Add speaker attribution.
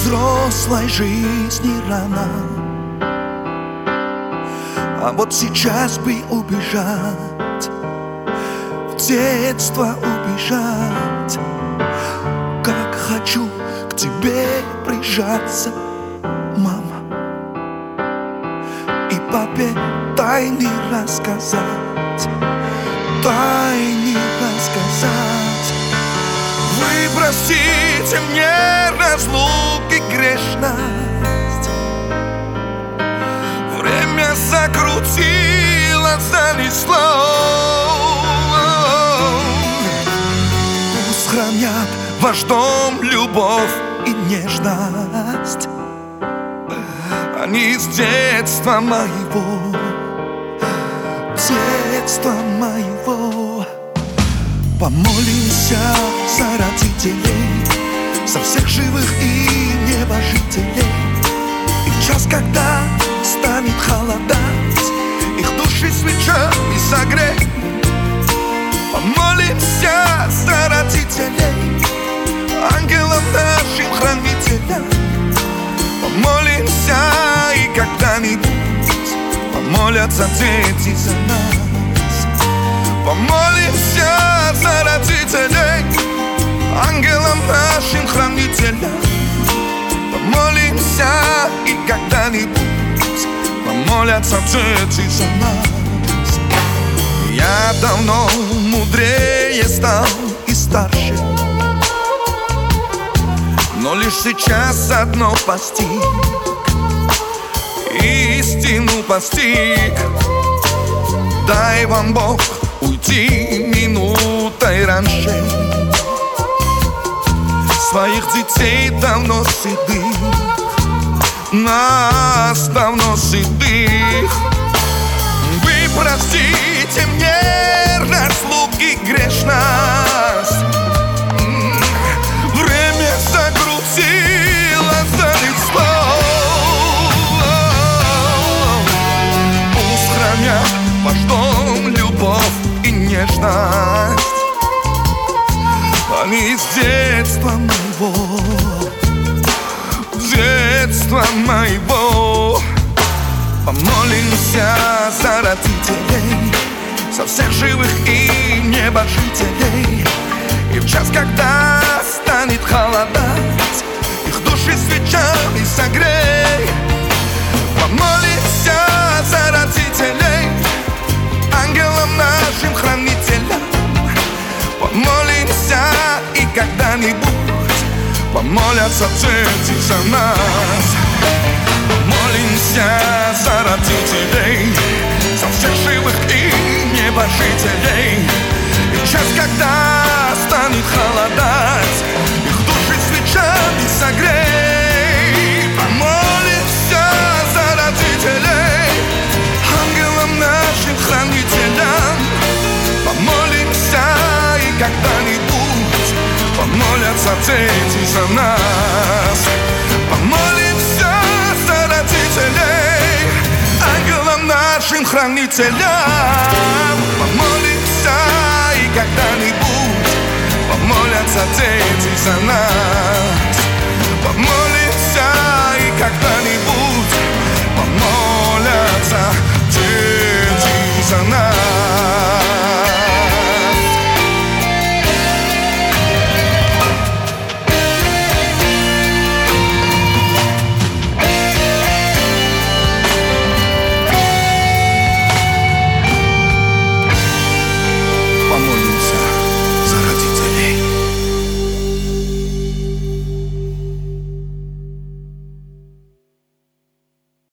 Speaker 1: взрослой жизни рано, а вот сейчас бы убежать, в детство убежать. Как хочу к тебе прижаться, мама, и папе тайны рассказать, тайны рассказать. Вы простите мне разлуки грешность, время закрутило, занесло. Пусть хранят ваш дом любовь и нежность, они с детства моего, детства моего. Помолимся за родителей, за всех живых и небожителей. И в час, когда станет холодать, их души свечами согрей. Помолимся за родителей, ангелам нашим хранителям. Помолимся, и когда-нибудь помолятся дети за нас. Помолимся за родителей, ангелам нашим хранителям. Помолимся, и когда-нибудь помолятся дети за нас. Я давно мудрее стал и старше, но лишь сейчас одно постиг, истину постиг. Дай вам Бог уйти минутой раньше, своих детей давно седых, нас давно седых. Вы простите мне разлуки грешность, время закрутило, занесло. Пусть хранят ваш дом любовь и нежность, они с детства моего, детства моего. Помолимся за родителей, за всех живых и небожителей. И в час, когда станет холодать, их души свечами согрей. Помолимся за родителей, ангелам нашим хранителям. Помолимся, и когда-нибудь помолятся дети за нас. Помолимся за родителей, за всех живых и небожителей. И в час, когда станет холодать, их души свечами согрей. Помолимся за родителей, ангелам нашим хранителям. Помолимся, и когда-нибудь помолятся дети за нас. Помолимся за родителей, ангелам нашим хранителям. Помолимся, и когда-нибудь помолятся дети за нас.